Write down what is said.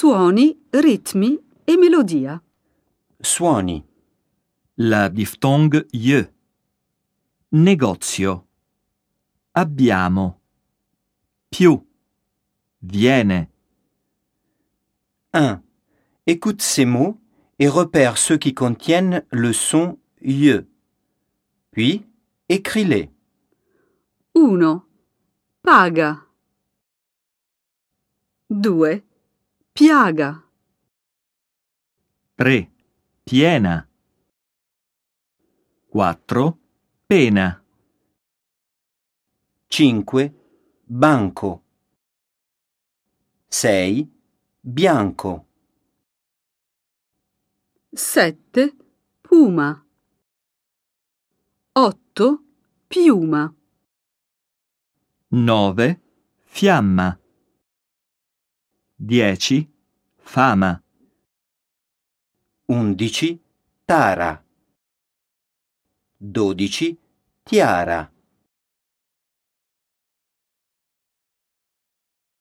suoni, ritmi e melodia. Suoni. La diftong y. Negozio. Abbiamo. Più. Viene. 1. Écoute ces mots et repère ceux qui contiennent le son y. Puis, écris-les. 1. Paga. 2. Piaga. 3. Piena. 4. Pena. 5. Banco. 6. Bianco. 7. Puma. 8. Piuma. 9. Fiamma. 10. Fama. 11. Tara. 12. Tiara.